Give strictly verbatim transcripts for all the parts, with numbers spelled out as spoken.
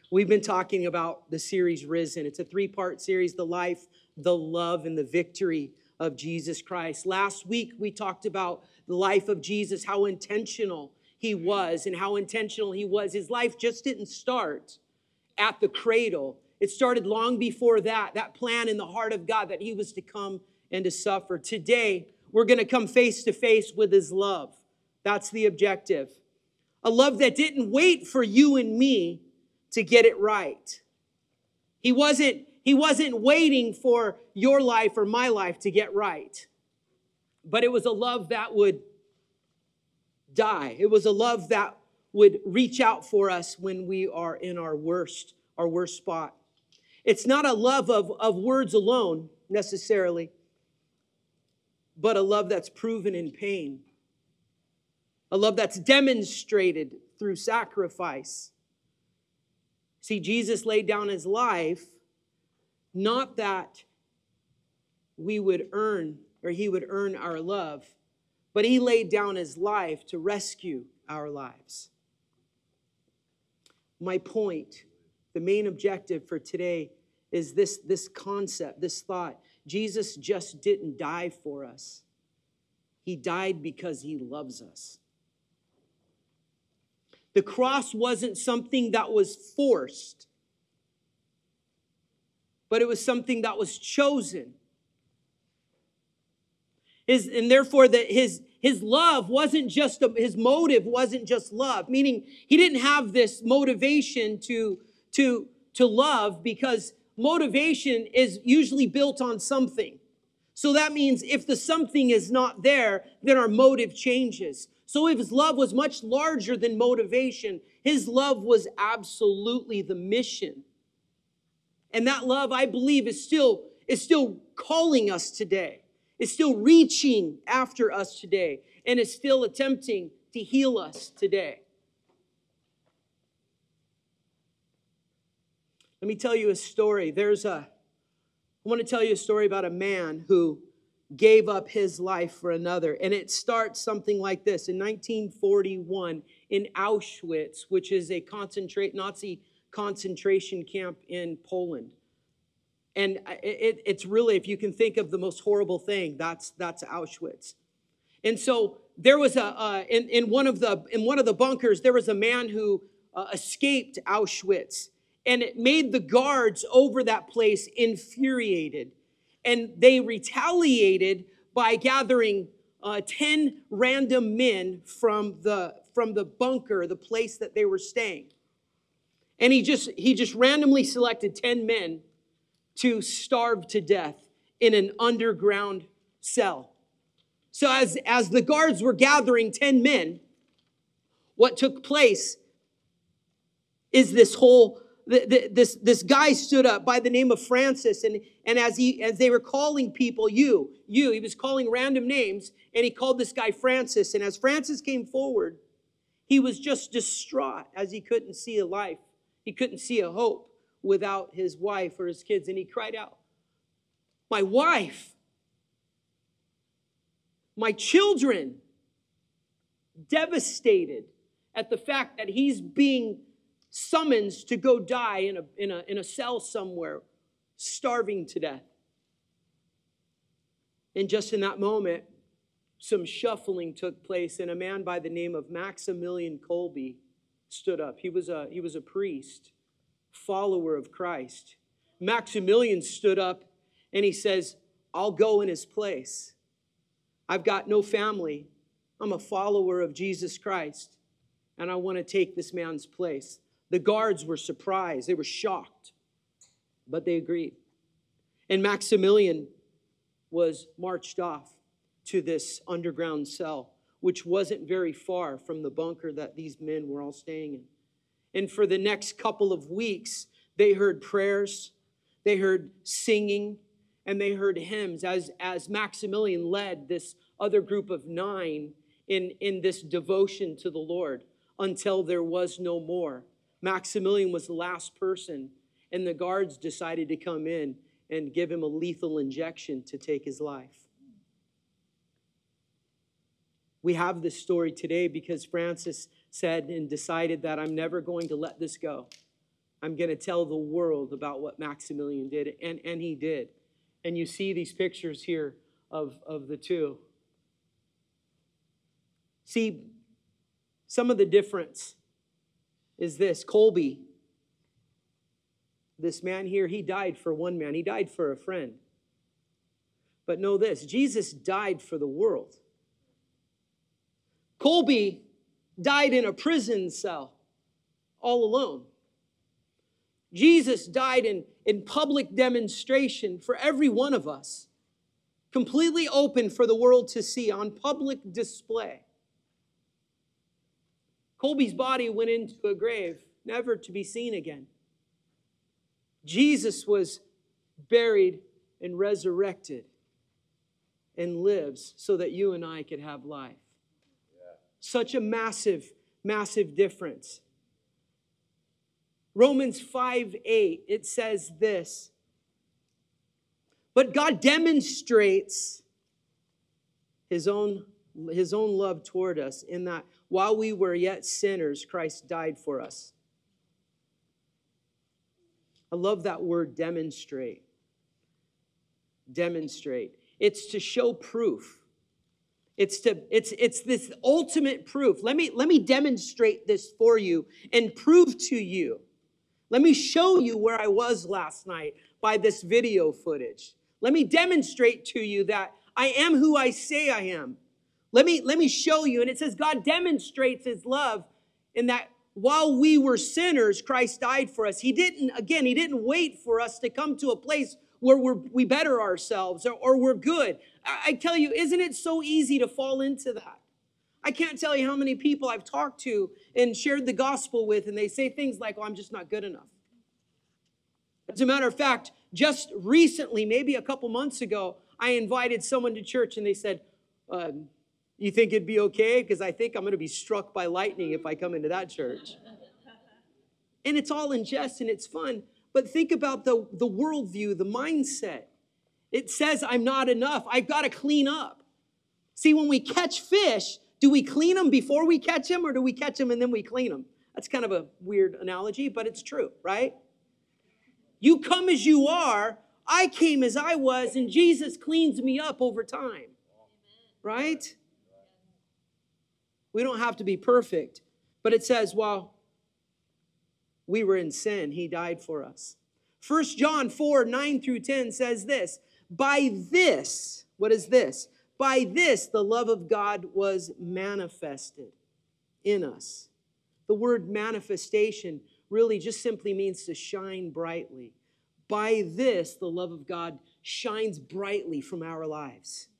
We've been talking about the series Risen. It's a three-part series, the life, the love, and the victory of Jesus Christ. Last week, we talked about the life of Jesus, how intentional he was and how intentional he was. His life just didn't start at the cradle. It started long before that, that plan in the heart of God that he was to come and to suffer. Today, we're going to come face to face with his love. That's the objective. A love that didn't wait for you and me to get it right. He wasn't, he wasn't waiting for your life or my life to get right. But it was a love that would die. It was a love that would reach out for us when we are in our worst, our worst spot. It's not a love of, of words alone, necessarily, but a love that's proven in pain. A love that's demonstrated through sacrifice. See, Jesus laid down his life, not that we would earn, or he would earn our love, but he laid down his life to rescue our lives. My point, the main objective for today is this, this concept, this thought. Jesus just didn't die for us. He died because he loves us. The cross wasn't something that was forced, but it was something that was chosen. His, and therefore, that his, his love wasn't just, a, his motive wasn't just love, meaning he didn't have this motivation to, to, to love, because motivation is usually built on something. So that means if the something is not there, then our motive changes. So if his love was much larger than motivation, his love was absolutely the mission. And that love, I believe, is still, is still calling us today. Is still reaching after us today. And is still attempting to heal us today. Let me tell you a story. There's a, I want to tell you a story about a man who gave up his life for another. And it starts something like this. In nineteen forty-one, in Auschwitz, which is a concentrate Nazi concentration camp in Poland. And it, it's really, if you can think of the most horrible thing, that's that's Auschwitz. And so there was a uh, in in one of the in one of the bunkers, there was a man who uh, escaped Auschwitz, and it made the guards over that place infuriated. And they retaliated by gathering uh, ten random men from the, from the bunker, the place that they were staying. And he just, he just randomly selected ten men to starve to death in an underground cell. So as, as the guards were gathering ten men, what took place is this whole The, the, this, this guy stood up by the name of Francis, and, and as he as they were calling people, you, you, he was calling random names, and he called this guy Francis. And as Francis came forward, he was just distraught as he couldn't see a life. He couldn't see a hope without his wife or his kids. And he cried out, "My wife, my children," devastated at the fact that he's being summons to go die in a, in a, in a cell somewhere, starving to death. And just in that moment, some shuffling took place, and a man by the name of Maximilian Kolbe stood up. He was a, he was a priest, follower of Christ. Maximilian stood up, and he says, "I'll go in his place. I've got no family. I'm a follower of Jesus Christ, and I want to take this man's place." The guards were surprised. They were shocked, but they agreed. And Maximilian was marched off to this underground cell, which wasn't very far from the bunker that these men were all staying in. And for the next couple of weeks, they heard prayers, they heard singing, and they heard hymns as, as Maximilian led this other group of nine in, in this devotion to the Lord until there was no more. Maximilian was the last person, and the guards decided to come in and give him a lethal injection to take his life. We have this story today because Francis said and decided that I'm never going to let this go. I'm going to tell the world about what Maximilian did. And, and he did. And you see these pictures here of, of the two. See, some of the difference is this. Colby, this man here, he died for one man. He died for a friend. But know this, Jesus died for the world. Colby died in a prison cell all alone. Jesus died in, in public demonstration for every one of us, completely open for the world to see, on public display. Colby's body went into a grave, never to be seen again. Jesus was buried and resurrected and lives so that you and I could have life. Yeah. Such a massive, massive difference. Romans five eight, it says this. But God demonstrates his own, his own love toward us in that while we were yet sinners, Christ died for us. I love that word, demonstrate. Demonstrate. It's to show proof. It's to it's it's this ultimate proof. Let me let me demonstrate this for you and prove to you. Let me show you where I was last night by this video footage. Let me demonstrate to you that I am who I say I am. Let me let me show you. And it says God demonstrates his love in that while we were sinners, Christ died for us. He didn't, again, he didn't wait for us to come to a place where we're, we better ourselves or, or we're good. I, I tell you, isn't it so easy to fall into that? I can't tell you how many people I've talked to and shared the gospel with, and they say things like, well, I'm just not good enough. As a matter of fact, just recently, maybe a couple months ago, I invited someone to church, and they said, um, you think it'd be okay? Because I think I'm going to be struck by lightning if I come into that church. And it's all in jest and it's fun. But think about the, the worldview, the mindset. It says I'm not enough. I've got to clean up. See, when we catch fish, do we clean them before we catch them, or do we catch them and then we clean them? That's kind of a weird analogy, but it's true, right? You come as you are. I came as I was, and Jesus cleans me up over time. Right? We don't have to be perfect. But it says, while we were in sin, he died for us. First John four, nine through ten says this. By this, what is this? By this, the love of God was manifested in us. The word manifestation really just simply means to shine brightly. By this, the love of God shines brightly from our lives.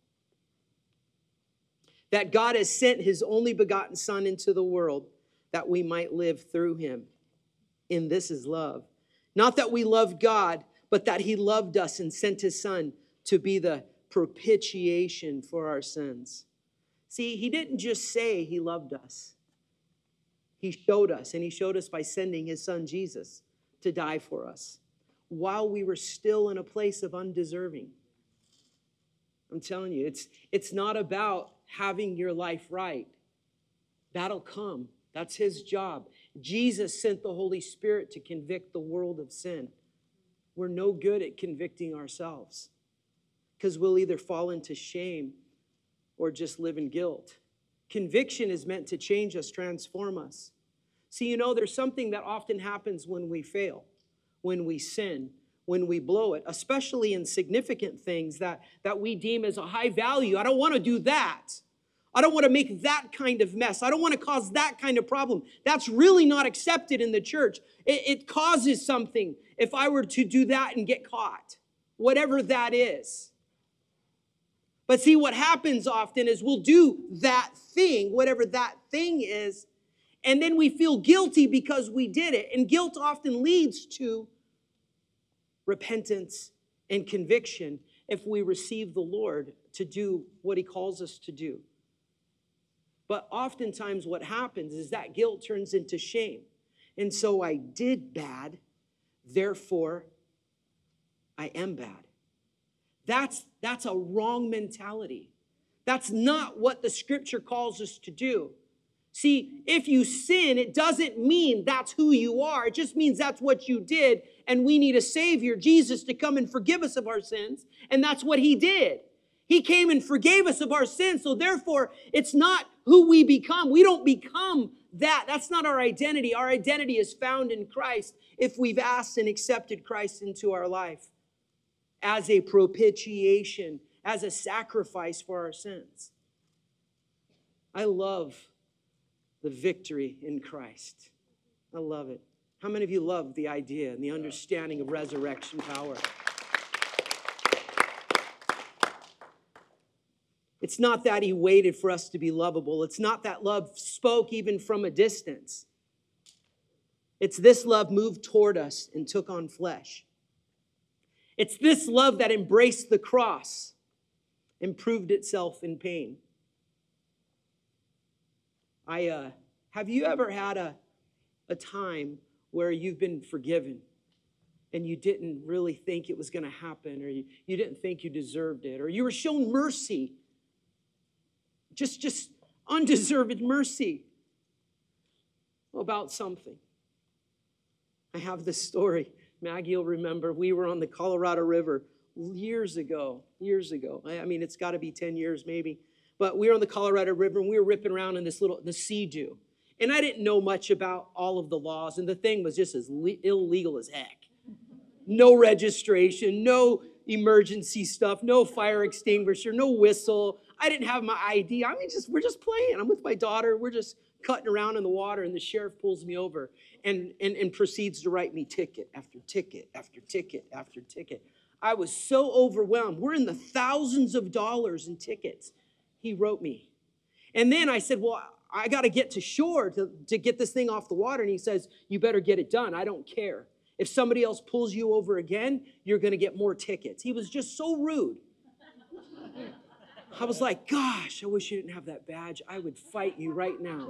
That God has sent his only begotten Son into the world that we might live through him. In this is love. Not that we love God, but that he loved us and sent his Son to be the propitiation for our sins. See, he didn't just say he loved us. He showed us, and he showed us by sending his Son Jesus to die for us while we were still in a place of undeserving. I'm telling you, it's, it's not about having your life right. That'll come. That's his job. Jesus sent the Holy Spirit to convict the world of sin. We're no good at convicting ourselves because we'll either fall into shame or just live in guilt. Conviction is meant to change us, transform us. See, you know, there's something that often happens when we fail, when we sin, when we blow it, especially in significant things that, that we deem as a high value. I don't want to do that. I don't want to make that kind of mess. I don't want to cause that kind of problem. That's really not accepted in the church. It, it causes something if I were to do that and get caught, whatever that is. But see, what happens often is we'll do that thing, whatever that thing is, and then we feel guilty because we did it. And guilt often leads to repentance and conviction if we receive the Lord to do what he calls us to do. But oftentimes what happens is that guilt turns into shame. And so I did bad, therefore I am bad. That's, that's a wrong mentality. That's not what the scripture calls us to do. See, if you sin, it doesn't mean that's who you are. It just means that's what you did. And we need a Savior, Jesus, to come and forgive us of our sins. And that's what he did. He came and forgave us of our sins. So therefore, it's not who we become. We don't become that. That's not our identity. Our identity is found in Christ if we've asked and accepted Christ into our life as a propitiation, as a sacrifice for our sins. I love the victory in Christ. I love it. How many of you love the idea and the understanding of resurrection power? It's not that he waited for us to be lovable. It's not that love spoke even from a distance. It's this love moved toward us and took on flesh. It's this love that embraced the cross and proved itself in pain. I uh, have you ever had a, a time where you've been forgiven and you didn't really think it was going to happen, or you, you didn't think you deserved it, or you were shown mercy, just, just undeserved mercy about something? I have this story. Maggie will remember. We were on the Colorado River years ago, years ago. I mean, it's got to be ten years maybe. But we were on the Colorado River, and we were ripping around in this little, the Sea-Doo. And I didn't know much about all of the laws, and the thing was just as le- illegal as heck. No registration, no emergency stuff, no fire extinguisher, no whistle. I didn't have my I D. I mean, just we're just playing. I'm with my daughter. We're just cutting around in the water, and the sheriff pulls me over and, and, and proceeds to write me ticket after ticket after ticket after ticket. I was so overwhelmed. We're in the thousands of dollars in tickets he wrote me. And then I said, well, I got to get to shore to, to get this thing off the water. And he says, you better get it done. I don't care. If somebody else pulls you over again, you're going to get more tickets. He was just so rude. I was like, gosh, I wish you didn't have that badge. I would fight you right now.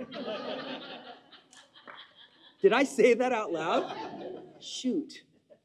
Did I say that out loud? Shoot.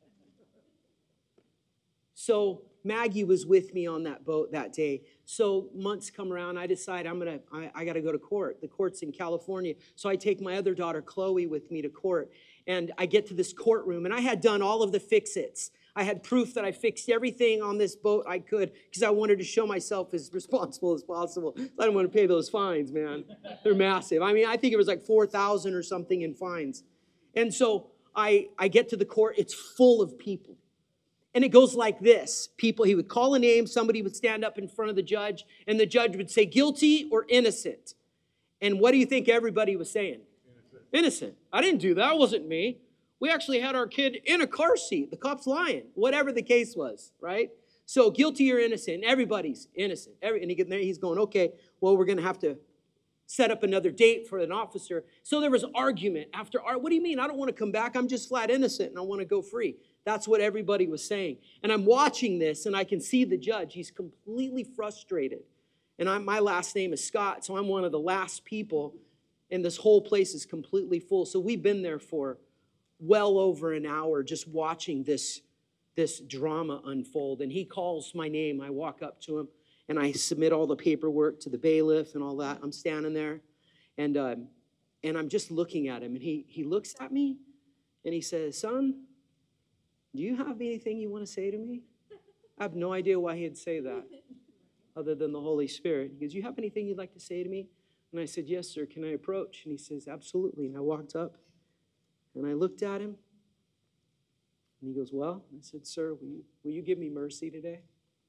So Maggie was with me on that boat that day. So months come around, I decide I'm gonna, I, I gotta go to court. The court's in California. So I take my other daughter, Chloe, with me to court. And I get to this courtroom, and I had done all of the fix-its. I had proof that I fixed everything on this boat I could, because I wanted to show myself as responsible as possible. I didn't want to pay those fines, man. They're massive. I mean, I think it was like four thousand dollars or something in fines. And so I, I get to the court. It's full of people. And it goes like this. People, he would call a name, somebody would stand up in front of the judge, and the judge would say guilty or innocent. And what do you think everybody was saying? Innocent. Innocent. I didn't do that. It wasn't me. We actually had our kid in a car seat. The cop's lying. Whatever the case was, right? So guilty or innocent. And everybody's innocent. Every, and he get there, he's going, okay, well, we're going to have to set up another date for an officer. So there was argument after, what do you mean? I don't want to come back. I'm just flat innocent, and I want to go free. That's what everybody was saying. And I'm watching this, and I can see the judge. He's completely frustrated. And I'm, my last name is Scott, so I'm one of the last people, and this whole place is completely full. So we've been there for well over an hour just watching this, this drama unfold. And he calls my name. I walk up to him, and I submit all the paperwork to the bailiff and all that. I'm standing there, and, um, and I'm just looking at him. And he, he looks at me, and he says, son, do you have anything you want to say to me? I have no idea why he'd say that other than the Holy Spirit. He goes, you have anything you'd like to say to me? And I said, yes, sir. Can I approach? And he says, absolutely. And I walked up, and I looked at him, and he goes, well, I said, sir, will you, will you give me mercy today?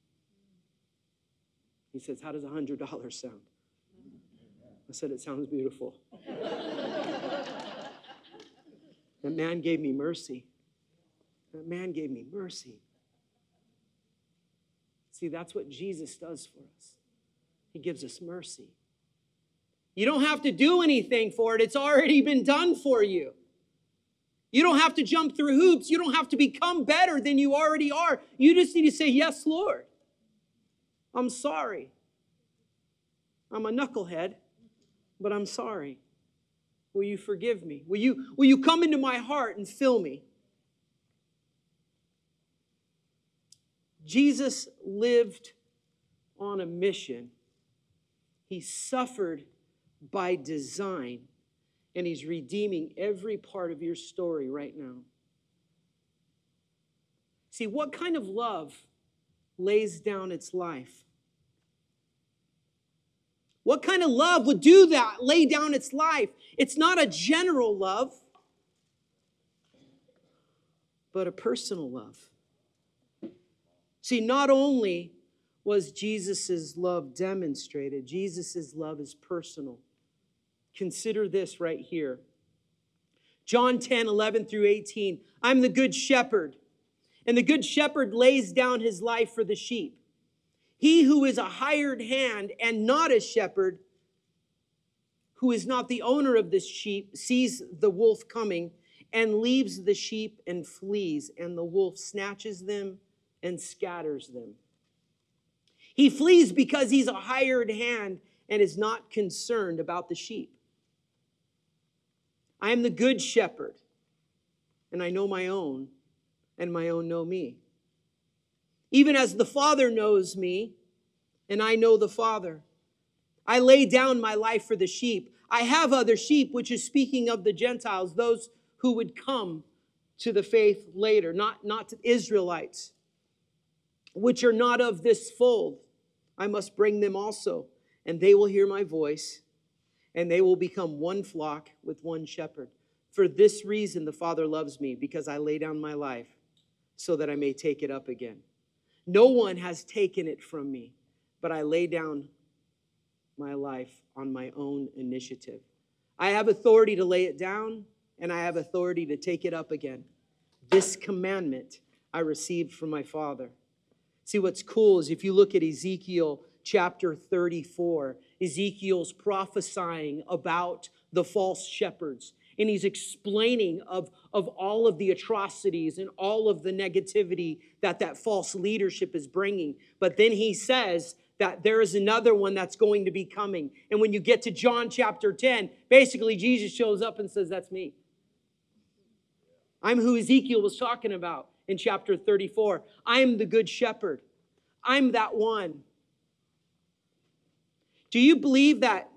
He says, how does one hundred dollars sound? I said, it sounds beautiful. That man gave me mercy. That man gave me mercy. See, that's what Jesus does for us. He gives us mercy. You don't have to do anything for it. It's already been done for you. You don't have to jump through hoops. You don't have to become better than you already are. You just need to say, yes, Lord. I'm sorry. I'm a knucklehead, but I'm sorry. Will you forgive me? Will you, will you come into my heart and fill me? Jesus lived on a mission. He suffered by design, and he's redeeming every part of your story right now. See, what kind of love lays down its life? What kind of love would do that, lay down its life? It's not a general love, but a personal love. See, not only was Jesus' love demonstrated, Jesus' love is personal. Consider this right here. John ten, eleven through eighteen. I'm the good shepherd, and the good shepherd lays down his life for the sheep. He who is a hired hand and not a shepherd, who is not the owner of this sheep, sees the wolf coming and leaves the sheep and flees, and the wolf snatches them and scatters them. He flees because he's a hired hand and is not concerned about the sheep. I am the good shepherd, and I know my own, and my own know me. Even as the Father knows me, and I know the Father. I lay down my life for the sheep. I have other sheep, which is speaking of the Gentiles, those who would come to the faith later, not, not Israelites, which are not of this fold. I must bring them also, and they will hear my voice, and they will become one flock with one shepherd. For this reason the Father loves me, because I lay down my life so that I may take it up again. No one has taken it from me, but I lay down my life on my own initiative. I have authority to lay it down, and I have authority to take it up again. This commandment I received from my Father. See, what's cool is if you look at Ezekiel chapter thirty-four, Ezekiel's prophesying about the false shepherds. And he's explaining of, of all of the atrocities and all of the negativity that that false leadership is bringing. But then he says that there is another one that's going to be coming. And when you get to John chapter ten, basically Jesus shows up and says, that's me. I'm who Ezekiel was talking about in chapter thirty-four. I am the good shepherd. I'm that one. Do you believe that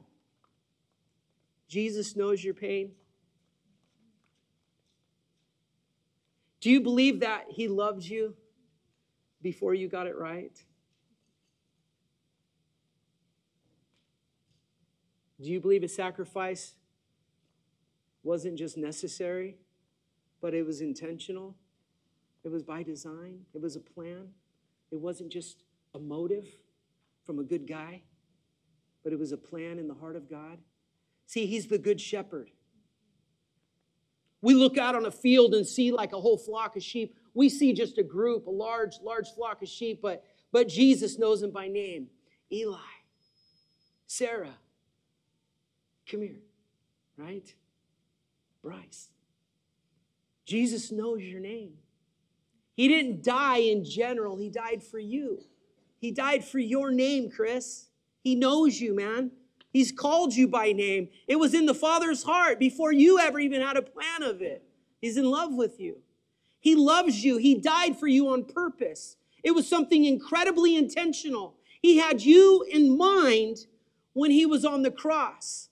Jesus knows your pain? Do you believe that he loved you before you got it right? Do you believe a sacrifice wasn't just necessary, but it was intentional? It was by design. It was a plan. It wasn't just a motive from a good guy, but it was a plan in the heart of God. See, he's the good shepherd. We look out on a field and see like a whole flock of sheep. We see just a group, a large, large flock of sheep, but, but Jesus knows them by name. Eli, Sarah, come here, right? Bryce. Jesus knows your name. He didn't die in general. He died for you. He died for your name, Chris. He knows you, man. He's called you by name. It was in the Father's heart before you ever even had a plan of it. He's in love with you. He loves you. He died for you on purpose. It was something incredibly intentional. He had you in mind when he was on the cross.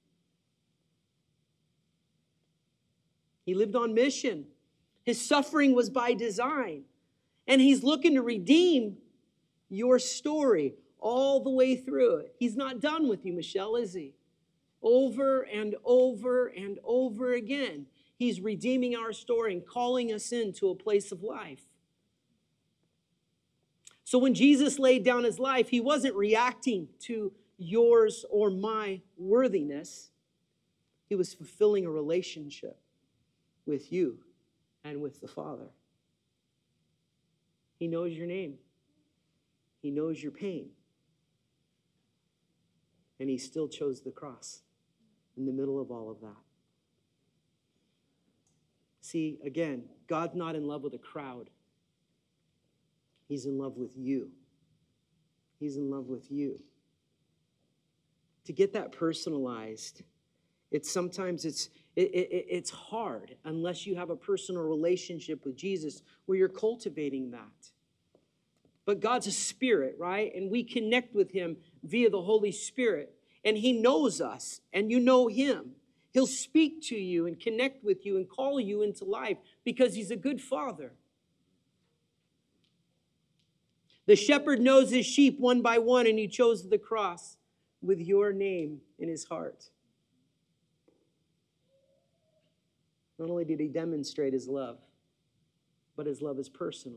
He lived on mission. His suffering was by design. And he's looking to redeem your story all the way through it. He's not done with you, Michelle, is he? Over and over and over again, he's redeeming our story and calling us into a place of life. So when Jesus laid down his life, he wasn't reacting to yours or my worthiness. He was fulfilling a relationship with you and with the Father. He knows your name. He knows your pain. And he still chose the cross in the middle of all of that. See, again, God's not in love with a crowd. He's in love with you. He's in love with you. To get that personalized, it's sometimes it's it, it, it's hard unless you have a personal relationship with Jesus where you're cultivating that. But God's a spirit, right? And we connect with him via the Holy Spirit. and he knows us, and you know him. He'll speak to you and connect with you and call you into life because he's a good father. The shepherd knows his sheep one by one, and he chose the cross with your name in his heart. Not only did he demonstrate his love, but his love is personal.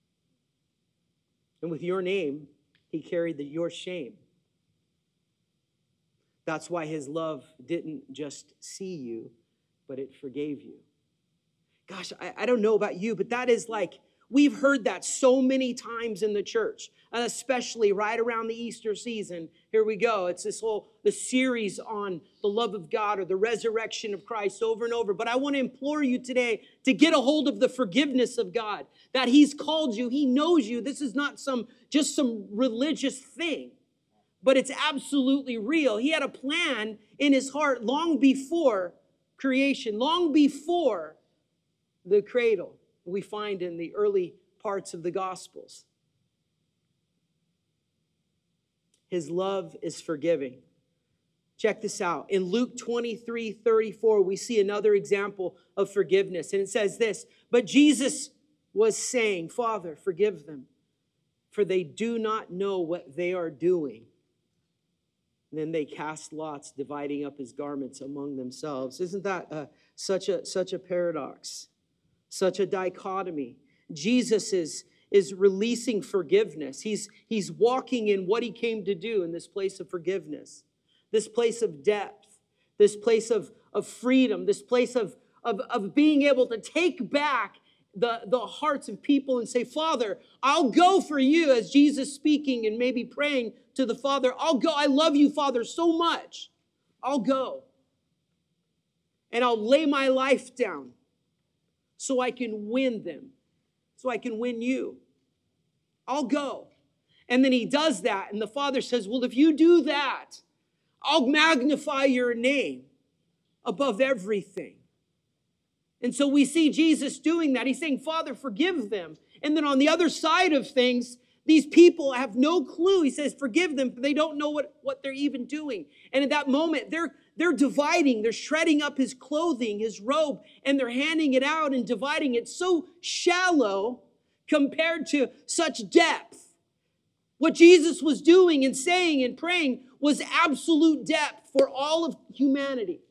And with your name, he carried the, your shame. That's why his love didn't just see you, but it forgave you. Gosh, I, I don't know about you, but that is like, we've heard that so many times in the church, and especially right around the Easter season. Here we go. It's this whole, the series on the love of God or the resurrection of Christ over and over. But I want to implore you today to get a hold of the forgiveness of God, that he's called you. He knows you. This is not some, just some religious thing, but it's absolutely real. He had a plan in his heart long before creation, long before the cradle. We find in the early parts of the Gospels. His love is forgiving. Check this out. In Luke twenty-three thirty-four, we see another example of forgiveness. And it says this, but Jesus was saying, Father, forgive them, for they do not know what they are doing. And then they cast lots, dividing up his garments among themselves. Isn't that uh, such a such a paradox? Such a dichotomy. Jesus is, is releasing forgiveness. He's, he's walking in what he came to do in this place of forgiveness, this place of depth, this place of, of freedom, this place of, of, of being able to take back the, the hearts of people and say, Father, I'll go for you, as Jesus speaking and maybe praying to the Father. I'll go. I love you, Father, so much. I'll go. And I'll lay my life down so I can win them, so I can win you. I'll go. And then he does that, and the Father says, well, if you do that, I'll magnify your name above everything. And so we see Jesus doing that. He's saying, Father, forgive them. And then on the other side of things, these people have no clue. He says, forgive them, for they don't know what, what they're even doing. And at that moment, they're They're dividing, they're shredding up his clothing, his robe, and they're handing it out and dividing it. So shallow compared to such depth. What Jesus was doing and saying and praying was absolute depth for all of humanity.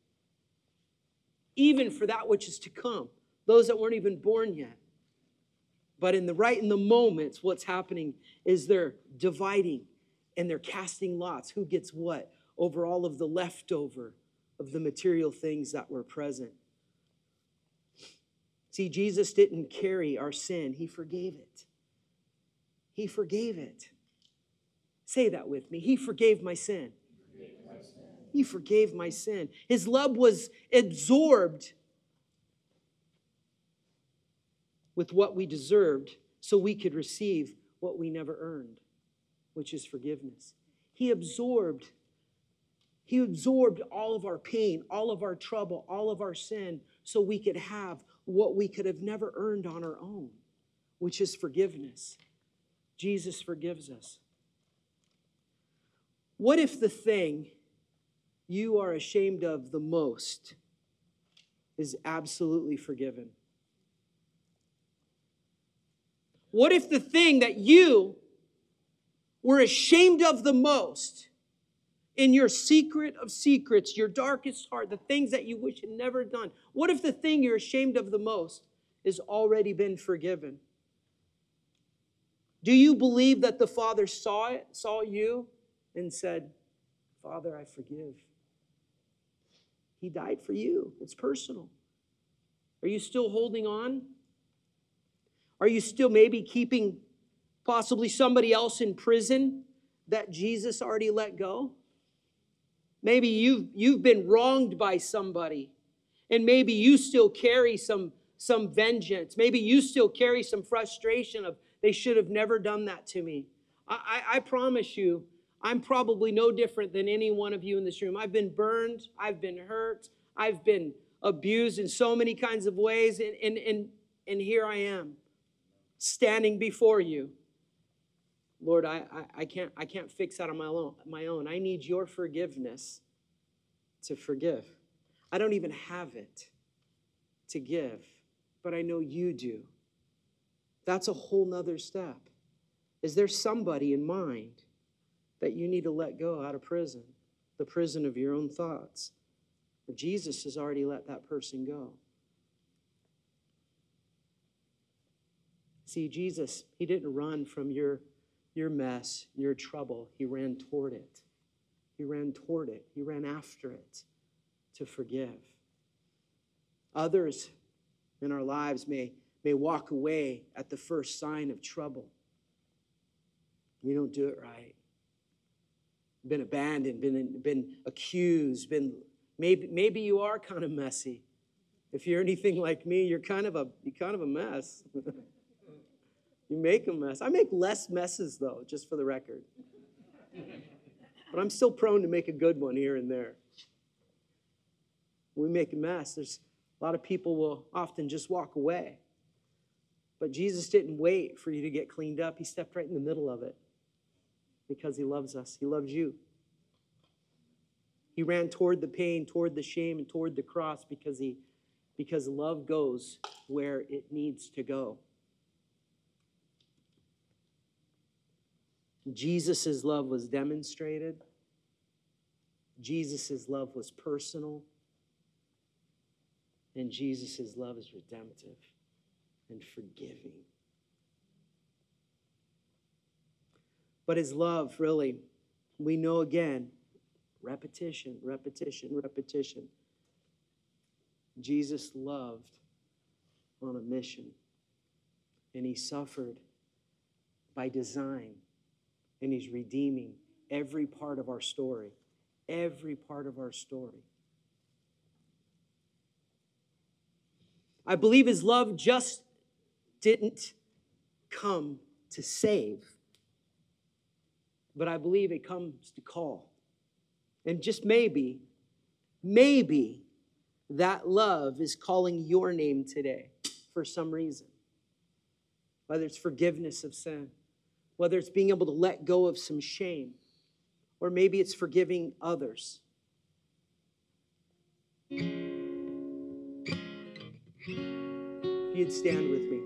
Even for that which is to come, those that weren't even born yet. But in the right in the moments, what's happening is they're dividing and they're casting lots. Who gets what? Over all of the leftover of the material things that were present. See, Jesus didn't carry our sin. He forgave it. He forgave it. Say that with me. He forgave my sin. He forgave my sin. His love was absorbed with what we deserved so we could receive what we never earned, which is forgiveness. He absorbed He absorbed all of our pain, all of our trouble, all of our sin, so we could have what we could have never earned on our own, which is forgiveness. Jesus forgives us. What if the thing you are ashamed of the most is absolutely forgiven? What if the thing that you were ashamed of the most, in your secret of secrets, your darkest heart, the things that you wish had never done, what if the thing you're ashamed of the most has already been forgiven? Do you believe that the Father saw it, saw you, and said, Father, I forgive? He died for you. It's personal. Are you still holding on? Are you still maybe keeping possibly somebody else in prison that Jesus already let go? Maybe you've, you've been wronged by somebody, and maybe you still carry some, some vengeance. Maybe you still carry some frustration of, they should have never done that to me. I, I, I promise you, I'm probably no different than any one of you in this room. I've been burned. I've been hurt. I've been abused in so many kinds of ways, and, and, and, and here I am, standing before you, Lord, I, I, I can't I can't fix that on my own, my own. I need your forgiveness to forgive. I don't even have it to give, but I know you do. That's a whole nother step. Is there somebody in mind that you need to let go out of prison, the prison of your own thoughts? Or Jesus has already let that person go. See, Jesus, he didn't run from your, your mess, your trouble. He ran toward it. He ran toward it. He ran after it to forgive. Others in our lives may, may walk away at the first sign of trouble. You don't do it right. Been abandoned, been, been accused, been maybe maybe you are kind of messy. If you're anything like me, you're kind of a you're kind of a mess. You make a mess. I make less messes though, just for the record. But I'm still prone to make a good one here and there. When we make a mess, there's a lot of people will often just walk away. But Jesus didn't wait for you to get cleaned up. He stepped right in the middle of it because he loves us. He loves you. He ran toward the pain, toward the shame, and toward the cross because he, because love goes where it needs to go. Jesus' love was demonstrated. Jesus' love was personal. And Jesus' love is redemptive and forgiving. But his love, really, we know again, repetition, repetition, repetition. Jesus loved on a mission. And he suffered by design. And he's redeeming every part of our story. Every part of our story. I believe his love just didn't come to save. But I believe it comes to call. And just maybe, maybe that love is calling your name today for some reason. Whether it's forgiveness of sin, whether it's being able to let go of some shame, or maybe it's forgiving others. If you'd stand with me.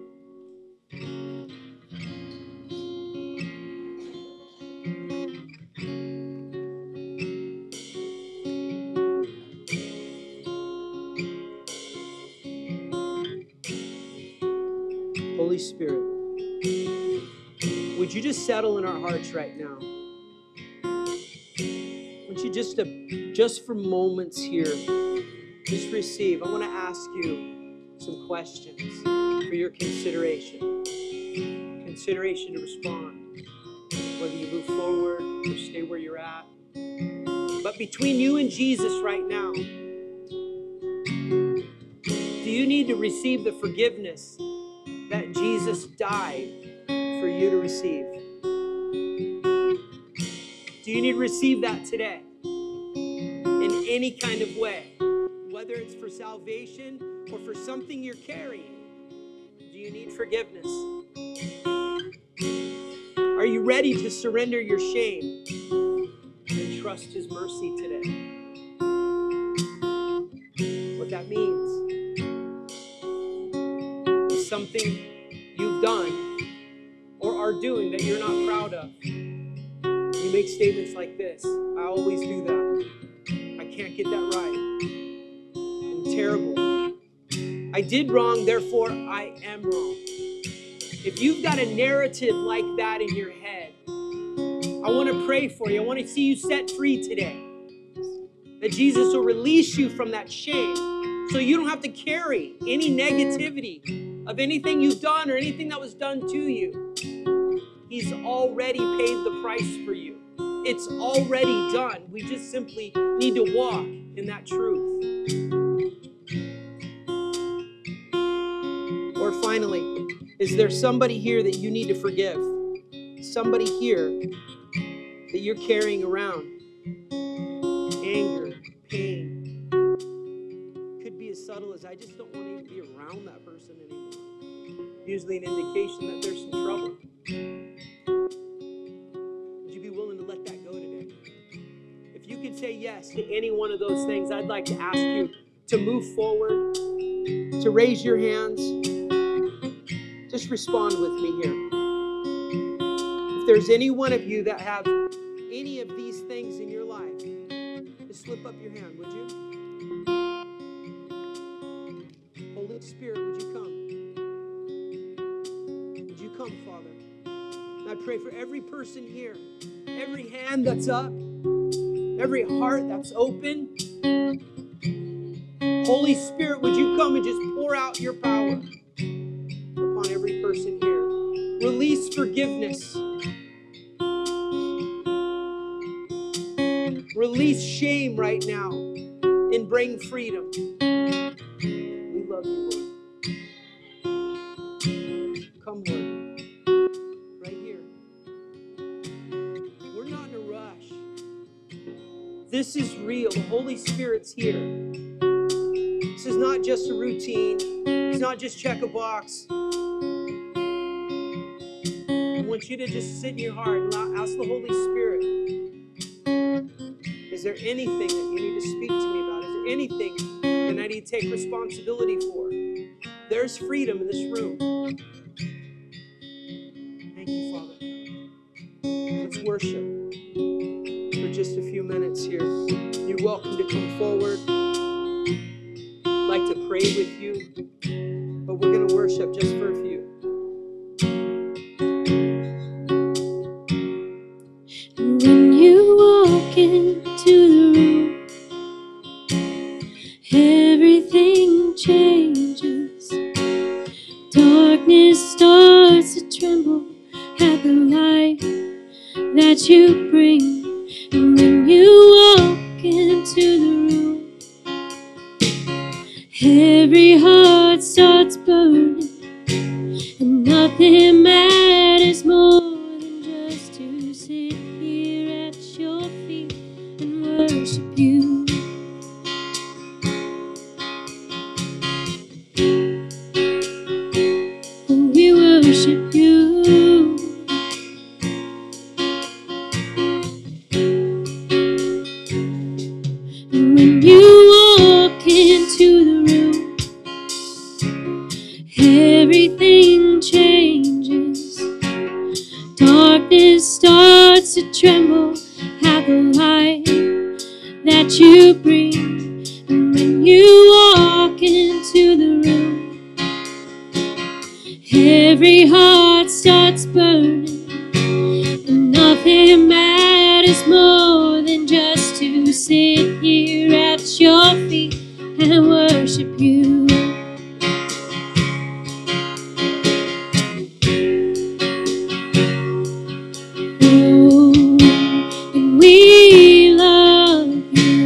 Holy Spirit, would you just settle in our hearts right now? Would you just, uh, just for moments here, just receive. I want to ask you some questions for your consideration. Consideration to respond, whether you move forward or stay where you're at. But between you and Jesus right now, do you need to receive the forgiveness that Jesus died for you to receive? Do you need to receive that today? In any kind of way, whether it's for salvation or for something you're carrying, do you need forgiveness? Are you ready to surrender your shame and trust his mercy today? What that means is something you've done or are doing that you're not proud of. You make statements like this: I always do that. I can't get that right. I'm terrible. I did wrong, therefore I am wrong. If you've got a narrative like that in your head, I want to pray for you. I want to see you set free today. That Jesus will release you from that shame so you don't have to carry any negativity of anything you've done or anything that was done to you. He's already paid the price for you. It's already done. We just simply need to walk in that truth. Or finally, is there somebody here that you need to forgive? Somebody here that you're carrying around? Anger, pain. Could be as subtle as I just don't want to even be around that person anymore. Usually an indication that there's some trouble. yes to any one of those things, I'd like to ask you to move forward, to raise your hands. Just respond with me here. If there's any one of you that have any of these things in your life, just slip up your hand, would you? Holy Spirit, would you come? Would you come, Father? And I pray for every person here, every hand that's up, every heart that's open. Holy Spirit, would you come and just pour out your power upon every person here? Release forgiveness. Release shame right now and bring freedom. We love you, Lord. Come, Lord. Right here. We're not in a rush. This is real. The Holy Spirit's here. This is not just a routine. It's not just check a box. I want you to just sit in your heart and ask the Holy Spirit, is there anything that you need to speak to me about? Is there anything that I need to take responsibility for? There's freedom in this room. Thank you, Father. Let's worship for just a few minutes here. You're welcome to come forward. I'd like to pray with you, but we're going to worship just for a few. When you walk into the room, everything changes. Darkness starts to tremble at the light that you bring. And when you walk into the room, every heart starts burning, and nothing matters more than just to sit here at your feet and worship you. We worship you. And when you walk into the room, everything changes. Darkness starts to tremble at the light that you bring. And when you walk into the room, every heart starts burning, and nothing matters more than just to sit here at your feet and worship you. Oh, and we love you,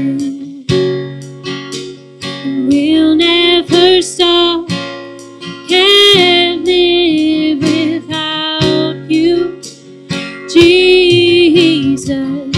and we'll never stop. Can't live without you, Jesus.